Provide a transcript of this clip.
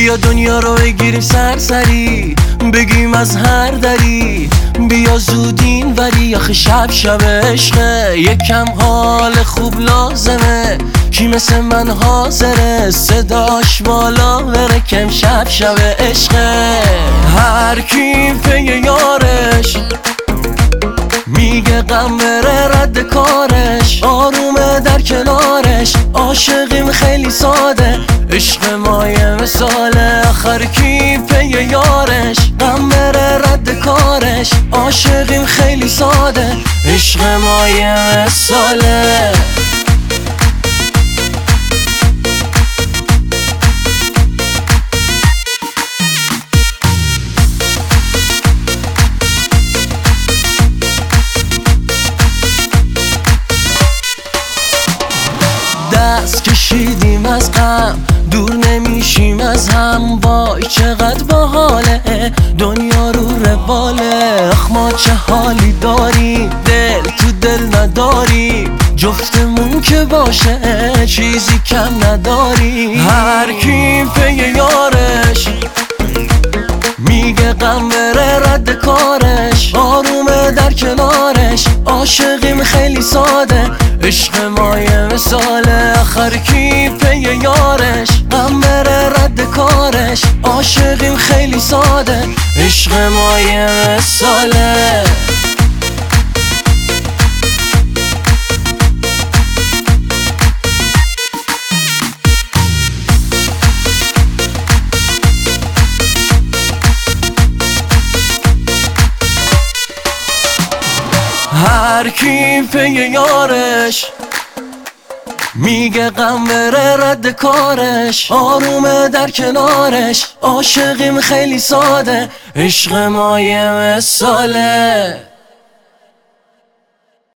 بیا دنیا رو بگیریم سرسری، بگیم از هر دری، بیا زودین وری آخه شب شب عشقه، یکم حال خوب لازمه، کی مثل من حاضره صداش بالا بره کم شب شب عشقه. هر کی پی یارش میگه غم بره رد کارش، آرومه در کنارش، عاشقیم خیلی ساده، عشق ما یه مثاله. آخر کی پی یارش غم بره رد کارش، عاشقیم خیلی ساده، عشق ما یه مثاله. دست کشیدیم از غم دور نمیشیم از هم، وای چقدر باحاله دنیا رو رواله. آخ ما چه حالی داریم دل تو دل نداریم، جفتمون که باشه چیزی کم نداریم. هر کی پی یارش میگه غم بره رد کارش، آرومه در کنارش، عاشقیم خیلی ساده، عشق ما یه مثاله. آخر کی پی یارش غم بره رد کارش، عاشقیم خیلی ساده، عشق ما یه مثاله. هر کی پی یارش میگه غم بره رد کارش، آرومه در کنارش، عاشقیم خیلی ساده، عشق ما یه مثاله.